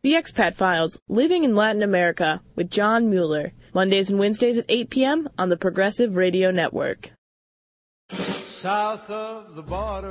The Expat Files, Living in Latin America, with John Mueller. Mondays and Wednesdays at 8 p.m. on the Progressive Radio Network. South of the border.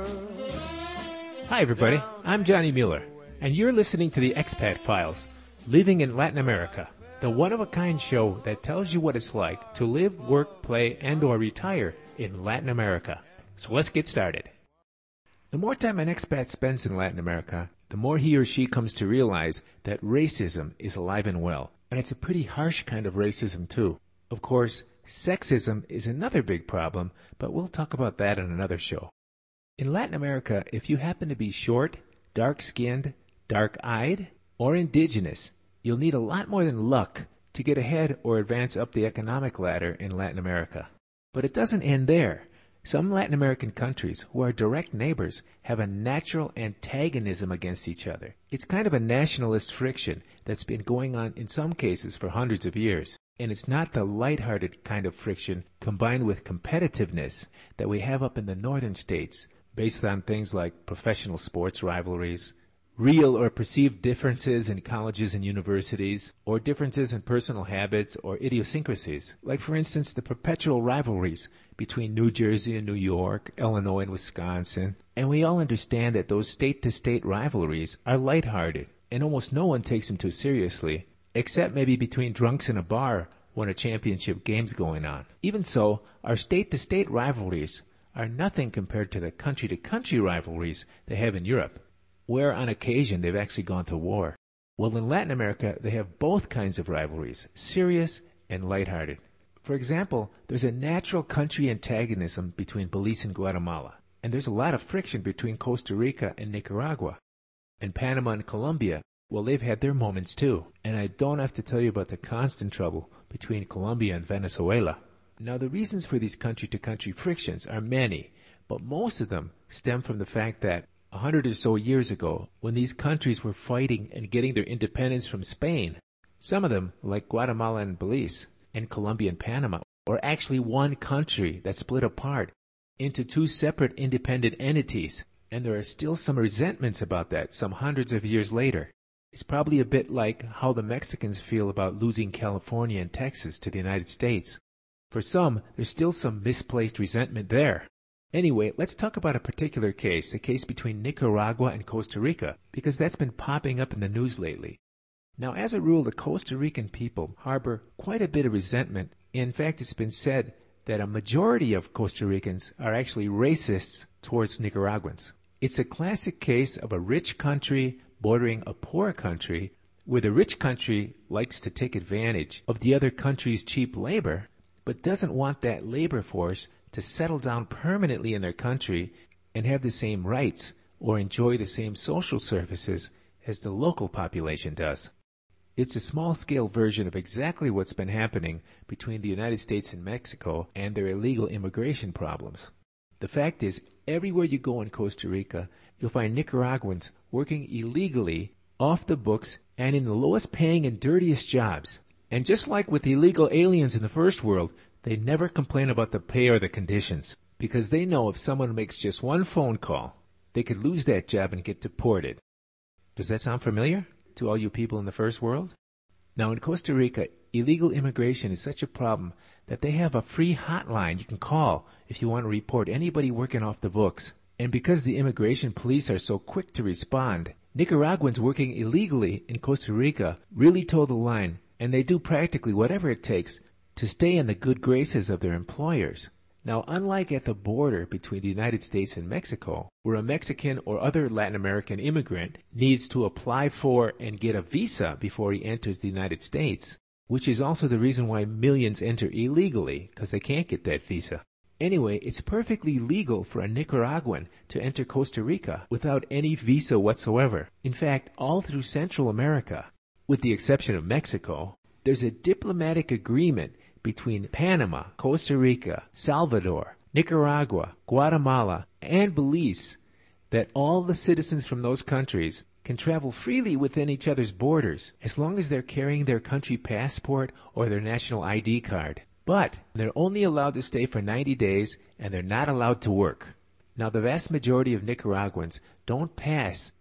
Hi, everybody. I'm Johnny Mueller, and you're listening to the Expat Files, Living in Latin America, the one-of-a-kind show that tells you what it's like to live, work, play, and or retire in Latin America. So let's get started. The more time an expat spends in Latin America, the more he or she comes to realize that racism is alive and well. And it's a pretty harsh kind of racism, too. Of course, sexism is another big problem, but we'll talk about that in another show. In Latin America, if you happen to be short, dark-skinned, dark-eyed, or indigenous, you'll need a lot more than luck to get ahead or advance up the economic ladder in Latin America. But it doesn't end there. Some Latin American countries, who are direct neighbors, have a natural antagonism against each other. It's kind of a nationalist friction that's been going on in some cases for hundreds of years. And it's not the lighthearted kind of friction combined with competitiveness that we have up in the northern states, based on things like professional sports rivalries, real or perceived differences in colleges and universities, or differences in personal habits or idiosyncrasies, like, for instance, the perpetual rivalries between New Jersey and New York, Illinois and Wisconsin. And we all understand that those state-to-state rivalries are lighthearted, and almost no one takes them too seriously, except maybe between drunks in a bar when a championship game's going on. Even so, our state-to-state rivalries are nothing compared to the country-to-country rivalries they have in Europe, where on occasion they've actually gone to war. Well, in Latin America, they have both kinds of rivalries, serious and lighthearted. For example, there's a natural country antagonism between Belize and Guatemala, and there's a lot of friction between Costa Rica and Nicaragua. And Panama and Colombia, well, they've had their moments too, and I don't have to tell you about the constant trouble between Colombia and Venezuela. Now, the reasons for these country-to-country frictions are many, but most of them stem from the fact that 100 or so years ago, when these countries were fighting and getting their independence from Spain, some of them, like Guatemala and Belize, and Colombia and Panama, were actually one country that split apart into two separate independent entities, and there are still some resentments about that some hundreds of years later. It's probably a bit like how the Mexicans feel about losing California and Texas to the United States. For some, there's still some misplaced resentment there. Anyway, let's talk about a particular case, the case between Nicaragua and Costa Rica, because that's been popping up in the news lately. Now, as a rule, the Costa Rican people harbor quite a bit of resentment. In fact, it's been said that a majority of Costa Ricans are actually racists towards Nicaraguans. It's a classic case of a rich country bordering a poor country, where the rich country likes to take advantage of the other country's cheap labor, but doesn't want that labor force to settle down permanently in their country and have the same rights or enjoy the same social services as the local population does. It's a small-scale version of exactly what's been happening between the United States and Mexico and their illegal immigration problems. The fact is, everywhere you go in Costa Rica, you'll find Nicaraguans working illegally, off the books, and in the lowest paying and dirtiest jobs. And just like with illegal aliens in the first world, they never complain about the pay or the conditions, because they know if someone makes just one phone call, they could lose that job and get deported. Does that sound familiar to all you people in the first world? Now, in Costa Rica, illegal immigration is such a problem that they have a free hotline you can call if you want to report anybody working off the books. And because the immigration police are so quick to respond, Nicaraguans working illegally in Costa Rica really toe the line, and they do practically whatever it takes to stay in the good graces of their employers. Now, unlike at the border between the United States and Mexico, where a Mexican or other Latin American immigrant needs to apply for and get a visa before he enters the United States, which is also the reason why millions enter illegally, because they can't get that visa. Anyway, it's perfectly legal for a Nicaraguan to enter Costa Rica without any visa whatsoever. In fact, all through Central America, with the exception of Mexico, there's a diplomatic agreement between Panama, Costa Rica, Salvador, Nicaragua, Guatemala, and Belize that all the citizens from those countries can travel freely within each other's borders as long as they're carrying their country passport or their national ID card. But they're only allowed to stay for 90 days and they're not allowed to work. Now, the vast majority of Nicaraguans don't pass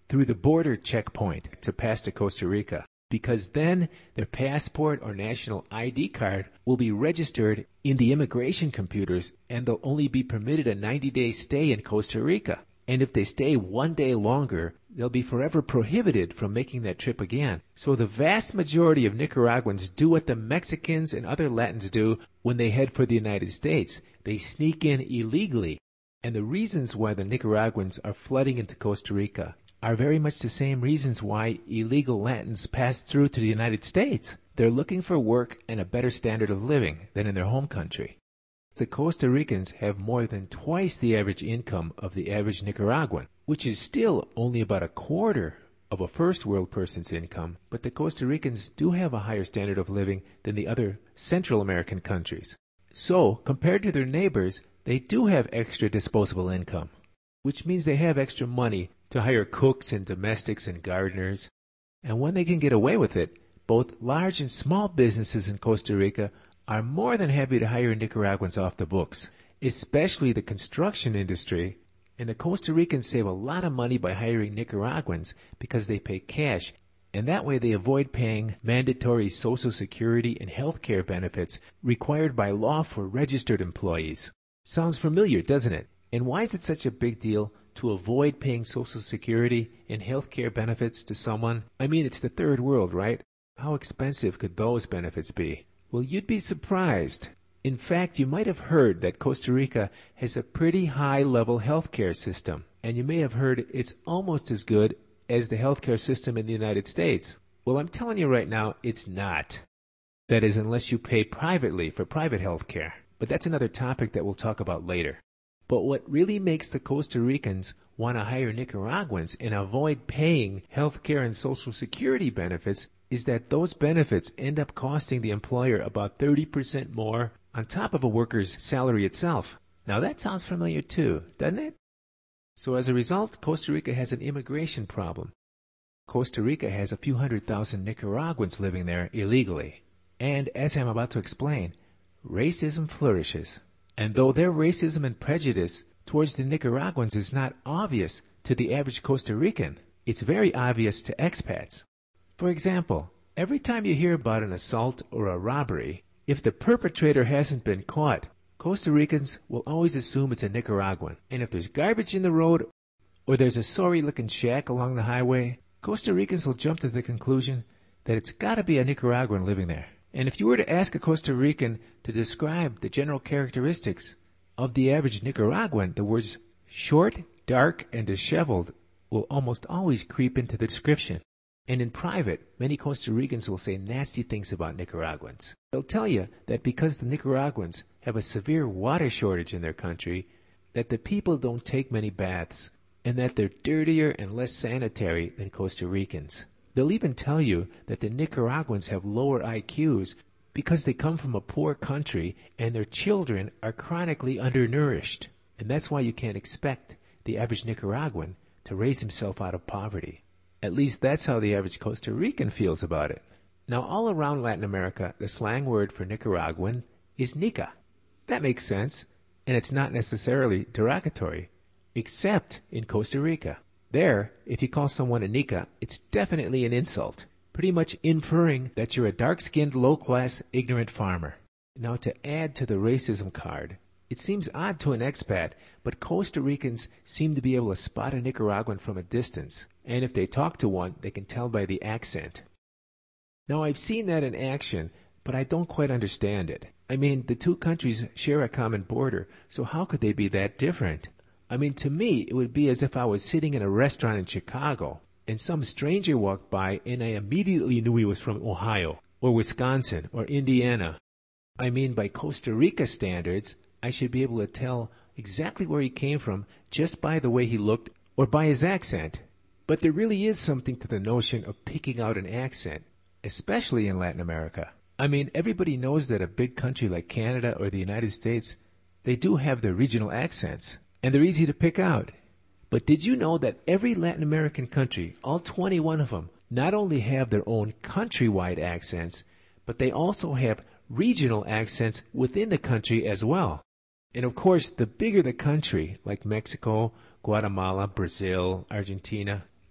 through the border checkpoint to pass to Costa Rica, because then their passport or national ID card will be registered in the immigration computers and they'll only be permitted a 90-day stay in Costa Rica. And if they stay 1 day longer, they'll be forever prohibited from making that trip again. So the vast majority of Nicaraguans do what the Mexicans and other Latins do when they head for the United States. They sneak in illegally. And the reasons why the Nicaraguans are flooding into Costa Rica are very much the same reasons why illegal Latins pass through to the United States. They're looking for work and a better standard of living than in their home country. The Costa Ricans have more than twice the average income of the average Nicaraguan, which is still only about a quarter of a first world person's income, but the Costa Ricans do have a higher standard of living than the other Central American countries. So, compared to their neighbors, they do have extra disposable income, which means they have extra money to hire cooks and domestics and gardeners. And when they can get away with it, both large and small businesses in Costa Rica are more than happy to hire Nicaraguans off the books, especially the construction industry. And the Costa Ricans save a lot of money by hiring Nicaraguans because they pay cash, and that way they avoid paying mandatory Social Security and health care benefits required by law for registered employees. Sounds familiar, doesn't it? And why is it such a big deal to avoid paying Social Security and health care benefits to someone? I mean, it's the third world, right? How expensive could those benefits be? Well, you'd be surprised. In fact, you might have heard that Costa Rica has a pretty high-level healthcare system, and you may have heard it's almost as good as the healthcare system in the United States. Well, I'm telling you right now, it's not. That is, unless you pay privately for private healthcare. But that's another topic that we'll talk about later. But what really makes the Costa Ricans want to hire Nicaraguans and avoid paying healthcare and Social Security benefits is that those benefits end up costing the employer about 30% more on top of a worker's salary itself. Now that sounds familiar too, doesn't it? So as a result, Costa Rica has an immigration problem. Costa Rica has a few 100,000 Nicaraguans living there illegally. And as I'm about to explain, racism flourishes. And though their racism and prejudice towards the Nicaraguans is not obvious to the average Costa Rican, it's very obvious to expats. For example, every time you hear about an assault or a robbery, if the perpetrator hasn't been caught, Costa Ricans will always assume it's a Nicaraguan. And if there's garbage in the road or there's a sorry-looking shack along the highway, Costa Ricans will jump to the conclusion that it's got to be a Nicaraguan living there. And if you were to ask a Costa Rican to describe the general characteristics of the average Nicaraguan, the words short, dark, and disheveled will almost always creep into the description. And in private, many Costa Ricans will say nasty things about Nicaraguans. They'll tell you that because the Nicaraguans have a severe water shortage in their country, that the people don't take many baths, and that they're dirtier and less sanitary than Costa Ricans. They'll even tell you that the Nicaraguans have lower IQs because they come from a poor country and their children are chronically undernourished. And that's why you can't expect the average Nicaraguan to raise himself out of poverty. At least that's how the average Costa Rican feels about it. Now, all around Latin America, the slang word for Nicaraguan is Nica. That makes sense, and it's not necessarily derogatory, except in Costa Rica. There, if you call someone a Nica, it's definitely an insult, pretty much inferring that you're a dark-skinned, low-class, ignorant farmer. Now, to add to the racism card, it seems odd to an expat, but Costa Ricans seem to be able to spot a Nicaraguan from a distance, and if they talk to one, they can tell by the accent. Now, I've seen that in action, but I don't quite understand it. I mean, the two countries share a common border, so how could they be that different? I mean, to me, it would be as if I was sitting in a restaurant in Chicago, and some stranger walked by, and I immediately knew he was from Ohio, or Wisconsin, or Indiana. I mean, by Costa Rica standards, I should be able to tell exactly where he came from just by the way he looked or by his accent. But there really is something to the notion of picking out an accent, especially in Latin America. I mean, everybody knows that a big country like Canada or the United States, they do have their regional accents, and they're easy to pick out. But did you know that every Latin American country, all 21 of them, not only have their own countrywide accents, but they also have regional accents within the country as well? And of course, the bigger the country, like Mexico, Guatemala, Brazil, Argentina,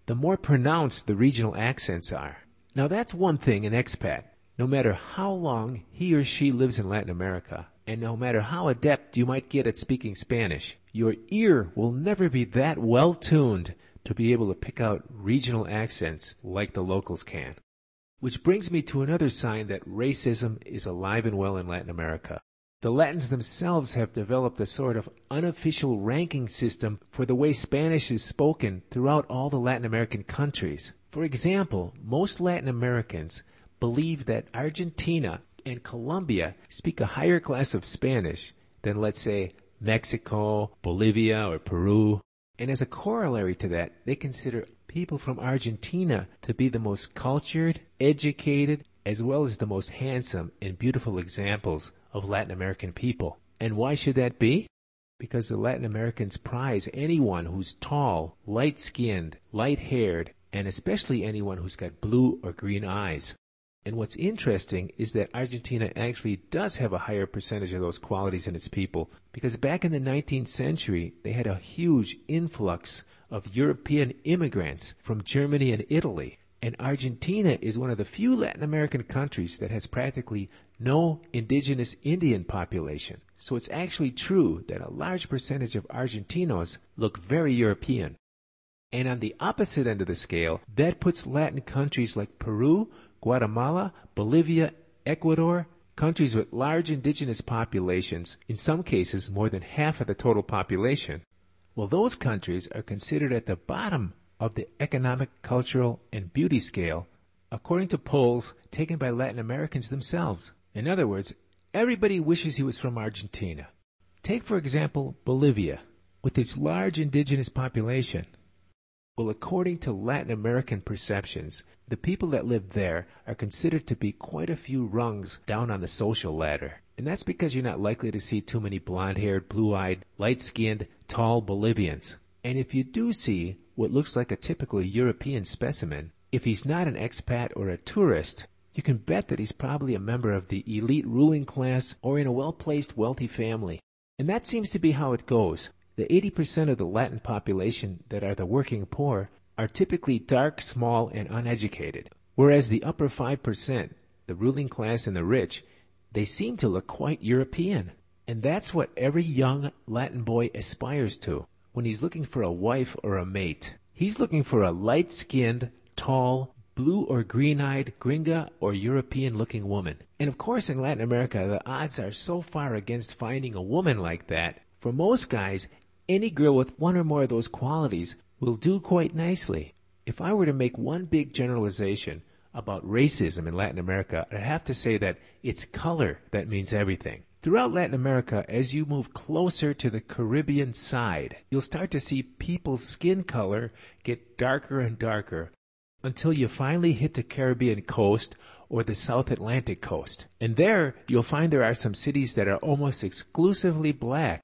the more pronounced the regional accents are. Now that's one thing an expat. No matter how long he or she lives in Latin America, and no matter how adept you might get at speaking Spanish, your ear will never be that well tuned to be able to pick out regional accents like the locals can. Which brings me to another sign that racism is alive and well in Latin America. The Latins themselves have developed a sort of unofficial ranking system for the way Spanish is spoken throughout all the Latin American countries. For example, most Latin Americans believe that Argentina and Colombia speak a higher class of Spanish than, let's say, Mexico, Bolivia, or Peru. And as a corollary to that, they consider people from Argentina to be the most cultured, educated, as well as the most handsome and beautiful examples of Latin American people. And why should that be? Because the Latin Americans prize anyone who's tall, light-skinned, light-haired, and especially anyone who's got blue or green eyes. And what's interesting is that Argentina actually does have a higher percentage of those qualities in its people, because back in the 19th century, they had a huge influx of European immigrants from Germany and Italy. And Argentina is one of the few Latin American countries that has practically no indigenous Indian population. So it's actually true that a large percentage of Argentinos look very European. And on the opposite end of the scale, that puts Latin countries like Peru, Guatemala, Bolivia, Ecuador, countries with large indigenous populations, in some cases more than half of the total population. Well, those countries are considered at the bottom of the economic, cultural, and beauty scale, according to polls taken by Latin Americans themselves. In other words, everybody wishes he was from Argentina. Take, for example, Bolivia, with its large indigenous population. Well, according to Latin American perceptions, the people that live there are considered to be quite a few rungs down on the social ladder. And that's because you're not likely to see too many blonde-haired, blue-eyed, light-skinned, tall Bolivians. And if you do see what looks like a typical European specimen, if he's not an expat or a tourist, you can bet that he's probably a member of the elite ruling class or in a well-placed, wealthy family. And that seems to be how it goes. The 80% of the Latin population that are the working poor are typically dark, small, and uneducated, whereas the upper 5%, the ruling class and the rich, they seem to look quite European. And that's what every young Latin boy aspires to when he's looking for a wife or a mate. He's looking for a light-skinned, tall, blue or green-eyed gringa or European-looking woman. And of course in Latin America, the odds are so far against finding a woman like that. For most guys, any girl with one or more of those qualities will do quite nicely. If I were to make one big generalization about racism in Latin America, I'd have to say that it's color that means everything. Throughout Latin America, as you move closer to the Caribbean side, you'll start to see people's skin color get darker and darker until you finally hit the Caribbean coast or the South Atlantic coast. And there, you'll find there are some cities that are almost exclusively black.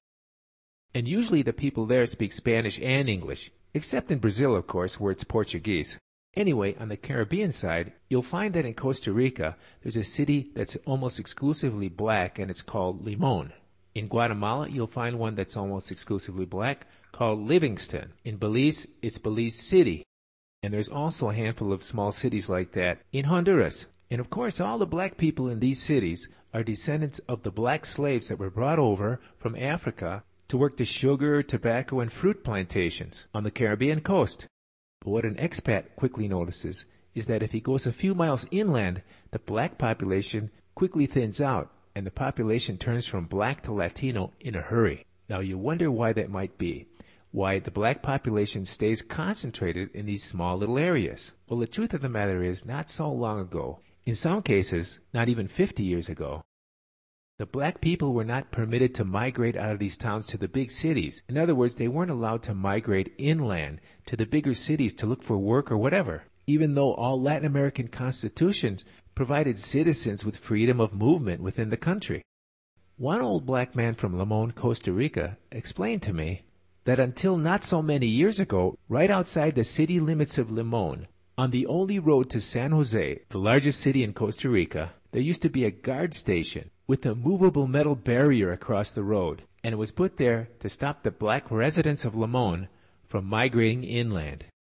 And usually the people there speak Spanish and English, except in Brazil, of course, where it's Portuguese. Anyway, on the Caribbean side, you'll find that in Costa Rica, there's a city that's almost exclusively black, and it's called Limón. In Guatemala, you'll find one that's almost exclusively black, called Livingston. In Belize, it's Belize City. And there's also a handful of small cities like that in Honduras. And of course, all the black people in these cities are descendants of the black slaves that were brought over from Africa to work the sugar, tobacco, and fruit plantations on the Caribbean coast. But what an expat quickly notices is that if he goes a few miles inland, the black population quickly thins out, and the population turns from black to Latino in a hurry. Now you wonder why that might be, why the black population stays concentrated in these small little areas. Well, the truth of the matter is, not so long ago, in some cases, not even 50 years ago, the black people were not permitted to migrate out of these towns to the big cities. In other words, they weren't allowed to migrate inland to the bigger cities to look for work or whatever, even though all Latin American constitutions provided citizens with freedom of movement within the country. One old black man from Limón, Costa Rica, explained to me that until not so many years ago, right outside the city limits of Limón, on the only road to San Jose, the largest city in Costa Rica, there used to be a guard station with a movable metal barrier across the road, and it was put there to stop the black residents of Limón from migrating inland.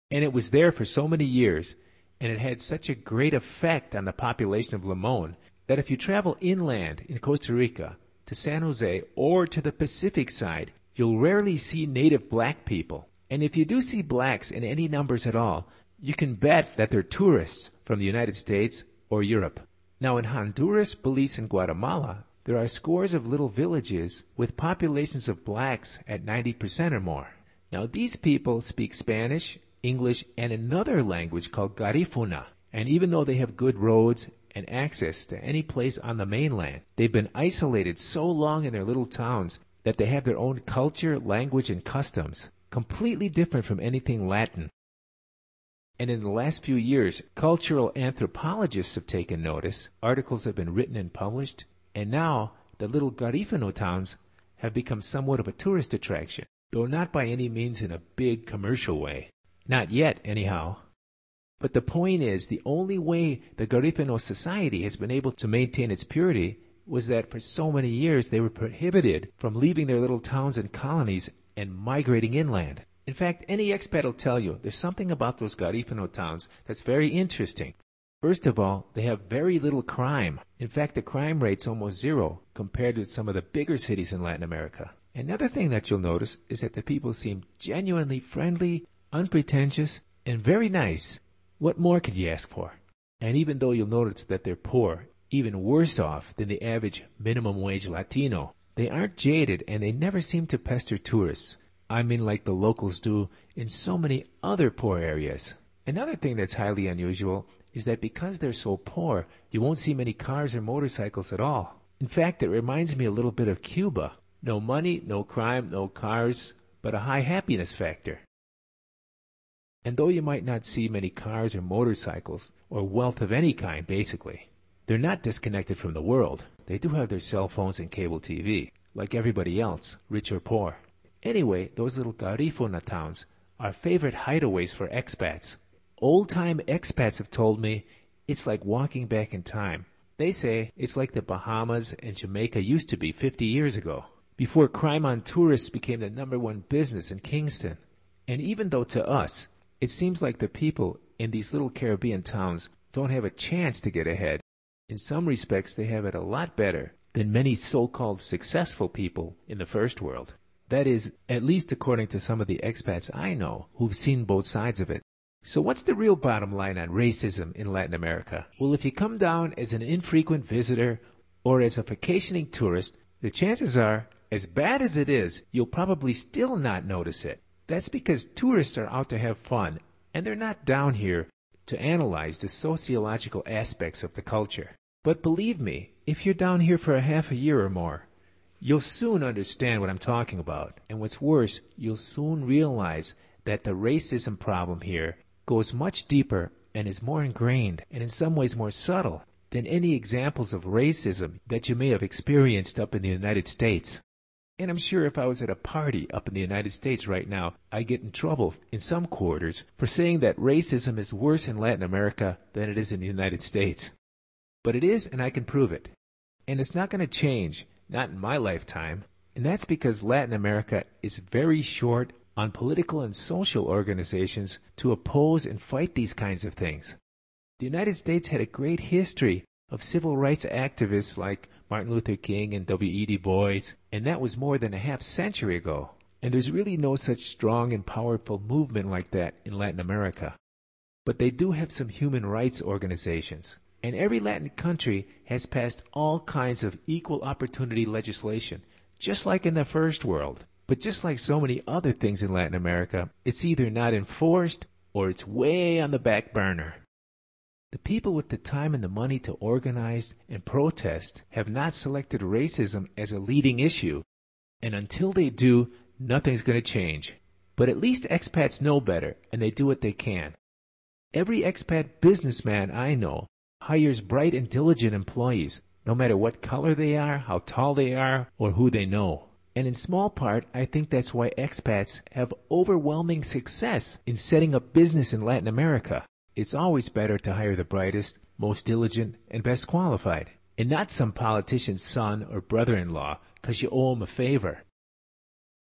And it was there for so many years, and it had such a great effect on the population of Limon that if you travel inland in Costa Rica to San Jose or to the Pacific side, you'll rarely see native black people. And if you do see blacks in any numbers at all, you can bet that they're tourists from the United States or Europe. Now in Honduras, Belize, and Guatemala, there are scores of little villages with populations of blacks at 90% or more. Now these people speak Spanish, English, and another language called Garifuna. And even though they have good roads and access to any place on the mainland, they've been isolated so long in their little towns that they have their own culture, language, and customs, completely different from anything Latin. And in the last few years, cultural anthropologists have taken notice, articles have been written and published, and now the little Garifano towns have become somewhat of a tourist attraction, though not by any means in a big commercial way. Not yet, anyhow. But the point is, the only way the Garifano society has been able to maintain its purity was that for so many years they were prohibited from leaving their little towns and colonies and migrating inland. In fact, any expat will tell you there's something about those Garifano towns that's very interesting. First of all, they have very little crime. In fact, the crime rate's almost zero compared to some of the bigger cities in Latin America. Another thing that you'll notice is that the people seem genuinely friendly, unpretentious, and very nice. What more could you ask for? And even though you'll notice that they're poor, even worse off than the average minimum wage Latino, they aren't jaded and they never seem to pester tourists. I mean like the locals do in so many other poor areas. Another thing that's highly unusual is that because they're so poor, you won't see many cars or motorcycles at all. In fact, it reminds me a little bit of Cuba. No money, no crime, no cars, but a high happiness factor. And though you might not see many cars or motorcycles, or wealth of any kind basically, they're not disconnected from the world. They do have their cell phones and cable TV, like everybody else, rich or poor. Anyway, those little Garifuna towns are favorite hideaways for expats. Old-time expats have told me it's like walking back in time. They say it's like the Bahamas and Jamaica used to be 50 years ago, before crime on tourists became the #1 business in Kingston. And even though to us, it seems like the people in these little Caribbean towns don't have a chance to get ahead, in some respects they have it a lot better than many so-called successful people in the first world. That is, at least according to some of the expats I know who've seen both sides of it. So what's the real bottom line on racism in Latin America? Well, if you come down as an infrequent visitor or as a vacationing tourist, the chances are, as bad as it is, you'll probably still not notice it. That's because tourists are out to have fun, and they're not down here to analyze the sociological aspects of the culture. But believe me, if you're down here for a half a year or more, you'll soon understand what I'm talking about. And what's worse, you'll soon realize that the racism problem here goes much deeper and is more ingrained and in some ways more subtle than any examples of racism that you may have experienced up in the United States. And I'm sure if I was at a party up in the United States right now, I'd get in trouble in some quarters for saying that racism is worse in Latin America than it is in the United States. But it is, and I can prove it. And it's not going to change, not in my lifetime. And that's because Latin America is very short on political and social organizations to oppose and fight these kinds of things. The United States had a great history of civil rights activists like Martin Luther King and W.E. Du Bois, and that was more than a half century ago. And there's really no such strong and powerful movement like that in Latin America. But they do have some human rights organizations. And every Latin country has passed all kinds of equal opportunity legislation, just like in the first world. But just like so many other things in Latin America, it's either not enforced or it's way on the back burner. The people with the time and the money to organize and protest have not selected racism as a leading issue. And until they do, nothing's going to change. But at least expats know better, and they do what they can. Every expat businessman I know hires bright and diligent employees, no matter what color they are, how tall they are, or who they know. And in small part, I think that's why expats have overwhelming success in setting up business in Latin America. It's always better to hire the brightest, most diligent, and best qualified, and not some politician's son or brother-in-law because you owe him a favor.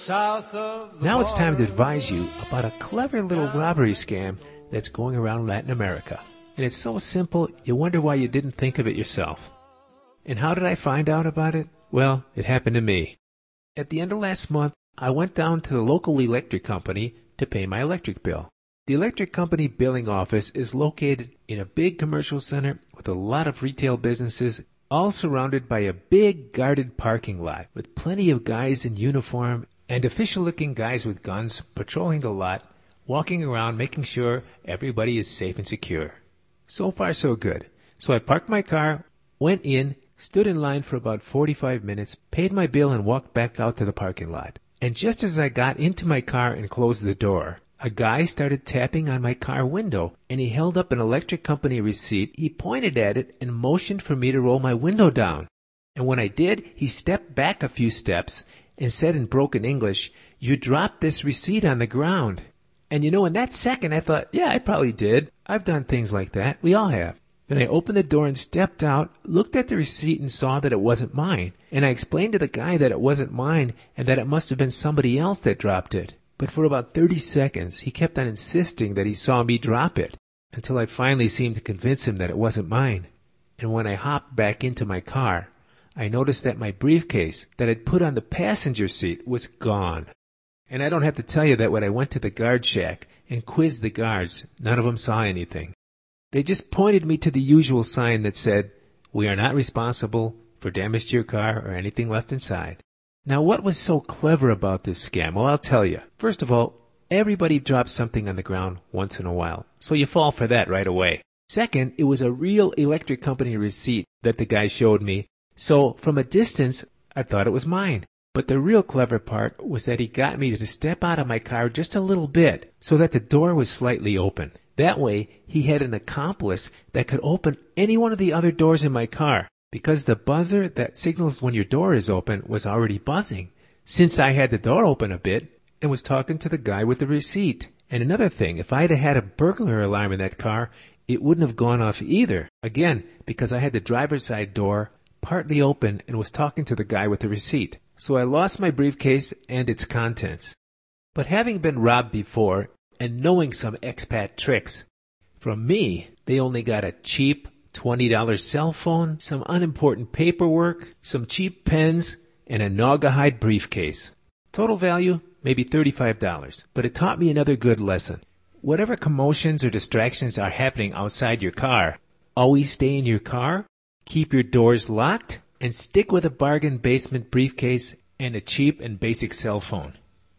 south of the Now it's time to border. advise you about a clever little robbery scam that's going around Latin America. And it's so simple, you wonder why you didn't think of it yourself. And how did I find out about it? Well, it happened to me. At the end of last month, I went down to the local electric company to pay my electric bill. The electric company billing office is located in a big commercial center with a lot of retail businesses, all surrounded by a big guarded parking lot with plenty of guys in uniform and official-looking guys with guns patrolling the lot, walking around making sure everybody is safe and secure. So far, so good. So I parked my car, went in, stood in line for about 45 minutes, paid my bill, and walked back out to the parking lot. And just as I got into my car and closed the door, a guy started tapping on my car window, and he held up an electric company receipt. He pointed at it and motioned for me to roll my window down. And when I did, he stepped back a few steps and said in broken English, "You dropped this receipt on the ground." And in that second I thought, yeah, I probably did. I've done things like that. We all have. Then I opened the door and stepped out, looked at the receipt and saw that it wasn't mine. And I explained to the guy that it wasn't mine and that it must have been somebody else that dropped it. But for about 30 seconds, he kept on insisting that he saw me drop it, until I finally seemed to convince him that it wasn't mine. And when I hopped back into my car, I noticed that my briefcase that I'd put on the passenger seat was gone. And I don't have to tell you that when I went to the guard shack and quizzed the guards, none of them saw anything. They just pointed me to the usual sign that said, "We are not responsible for damage to your car or anything left inside." Now, what was so clever about this scam? Well, I'll tell you. First of all, everybody drops something on the ground once in a while, so you fall for that right away. Second, it was a real electric company receipt that the guy showed me, so from a distance, I thought it was mine. But the real clever part was that he got me to step out of my car just a little bit so that the door was slightly open. That way, he had an accomplice that could open any one of the other doors in my car, because the buzzer that signals when your door is open was already buzzing, since I had the door open a bit and was talking to the guy with the receipt. And another thing, if I had a burglar alarm in that car, it wouldn't have gone off either. Again, because I had the driver's side door partly open and was talking to the guy with the receipt. So I lost my briefcase and its contents. But having been robbed before and knowing some expat tricks, from me, they only got a cheap $20 cell phone, some unimportant paperwork, some cheap pens, and a Naugahyde briefcase. Total value, maybe $35, but it taught me another good lesson. Whatever commotions or distractions are happening outside your car, always stay in your car, keep your doors locked, and stick with a bargain basement briefcase and a cheap and basic cell phone.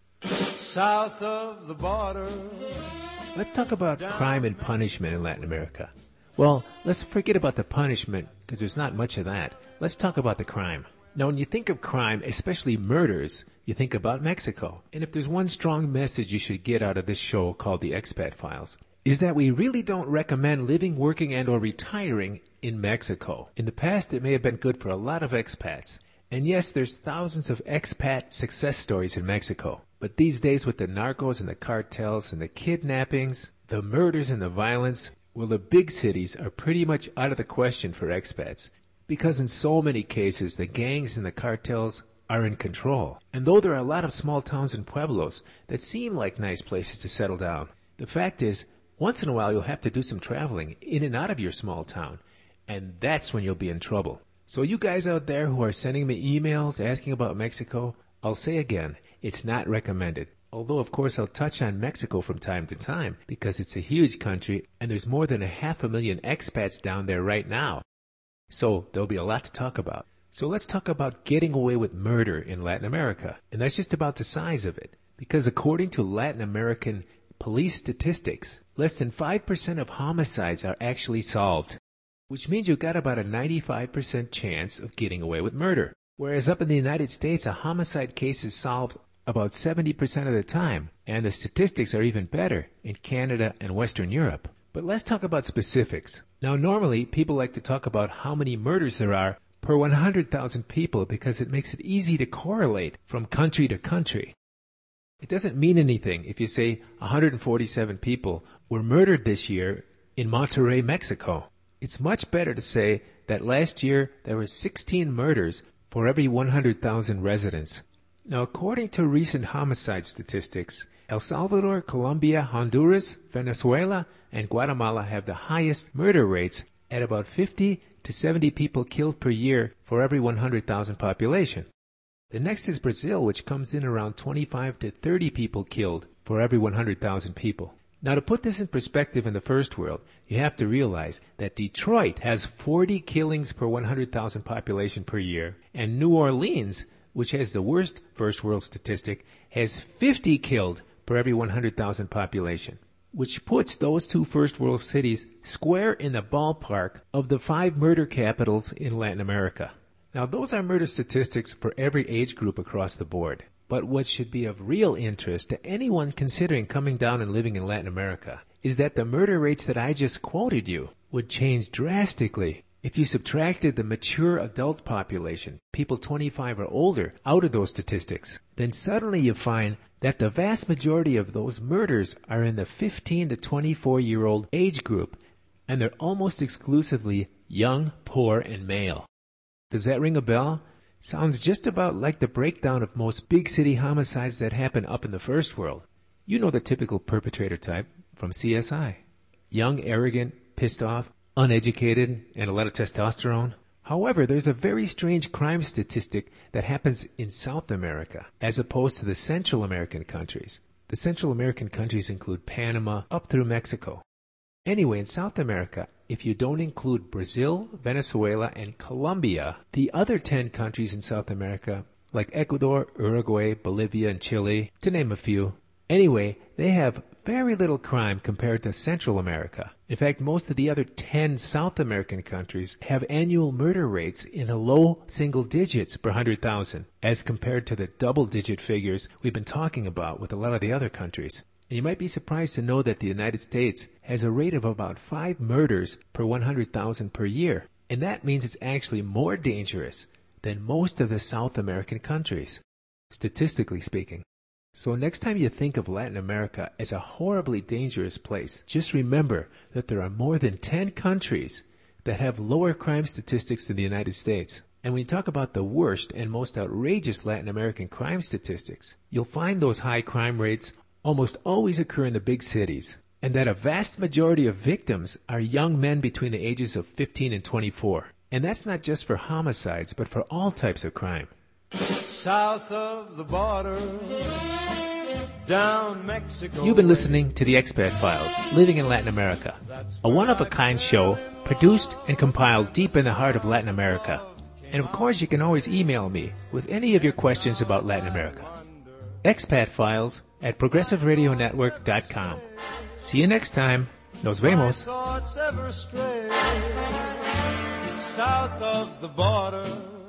South of the border. Let's talk about crime and punishment in Latin America. Well, let's forget about the punishment, because there's not much of that. Let's talk about the crime. Now, when you think of crime, especially murders, you think about Mexico. And if there's one strong message you should get out of this show called the Expat Files, is that we really don't recommend living, working, and or retiring in Mexico. In the past, it may have been good for a lot of expats. And yes, there's thousands of expat success stories in Mexico. But these days with the narcos and the cartels and the kidnappings, the murders and the violence, well, the big cities are pretty much out of the question for expats. Because in so many cases, the gangs and the cartels are in control. And though there are a lot of small towns and pueblos that seem like nice places to settle down, the fact is, once in a while you'll have to do some traveling in and out of your small town. And that's when you'll be in trouble. So you guys out there who are sending me emails asking about Mexico, I'll say again, it's not recommended. Although, of course, I'll touch on Mexico from time to time because it's a huge country and there's more than 500,000 expats down there right now. So there'll be a lot to talk about. So let's talk about getting away with murder in Latin America. And that's just about the size of it. Because according to Latin American police statistics, less than 5% of homicides are actually solved, which means you've got about a 95% chance of getting away with murder. Whereas up in the United States, a homicide case is solved about 70% of the time, and the statistics are even better in Canada and Western Europe. But let's talk about specifics. Now, normally, people like to talk about how many murders there are per 100,000 people because it makes it easy to correlate from country to country. It doesn't mean anything if you say 147 people were murdered this year in Monterrey, Mexico. It's much better to say that last year there were 16 murders for every 100,000 residents. Now, according to recent homicide statistics, El Salvador, Colombia, Honduras, Venezuela, and Guatemala have the highest murder rates at about 50 to 70 people killed per year for every 100,000 population. The next is Brazil, which comes in around 25 to 30 people killed for every 100,000 people. Now, to put this in perspective in the first world, you have to realize that Detroit has 40 killings per 100,000 population per year, and New Orleans, which has the worst first world statistic, has 50 killed per every 100,000 population, which puts those two first world cities square in the ballpark of the 5 murder capitals in Latin America. Now, those are murder statistics for every age group across the board. But what should be of real interest to anyone considering coming down and living in Latin America is that the murder rates that I just quoted you would change drastically if you subtracted the mature adult population, people 25 or older, out of those statistics. Then suddenly you find that the vast majority of those murders are in the 15 to 24-year-old age group, and they're almost exclusively young, poor, and male. Does that ring a bell? Sounds just about like the breakdown of most big city homicides that happen up in the first world. You know the typical perpetrator type from CSI. Young, arrogant, pissed off, uneducated, and a lot of testosterone. However, there's a very strange crime statistic that happens in South America as opposed to the Central American countries. The Central American countries include Panama up through Mexico. Anyway, in South America, if you don't include Brazil, Venezuela, and Colombia, the other 10 countries in South America, like Ecuador, Uruguay, Bolivia, and Chile, to name a few, anyway, they have very little crime compared to Central America. In fact, most of the other 10 South American countries have annual murder rates in the low single digits per 100,000, as compared to the double-digit figures we've been talking about with a lot of the other countries. And you might be surprised to know that the United States has a rate of about 5 murders per 100,000 per year. And that means it's actually more dangerous than most of the South American countries, statistically speaking. So next time you think of Latin America as a horribly dangerous place, just remember that there are more than 10 countries that have lower crime statistics than the United States. And when you talk about the worst and most outrageous Latin American crime statistics, you'll find those high crime rates almost always occur in the big cities, and that a vast majority of victims are young men between the ages of 15 and 24. And that's not just for homicides, but for all types of crime. South of the border, down Mexico. You've been listening to the Expat Files, Living in Latin America, a one-of-a-kind show produced and compiled deep in the heart of Latin America. And of course, you can always email me with any of your questions about Latin America. expatfiles@progressiveradionetwork.com. See you next time. Nos vemos. My thoughts ever stray. It's south of the border.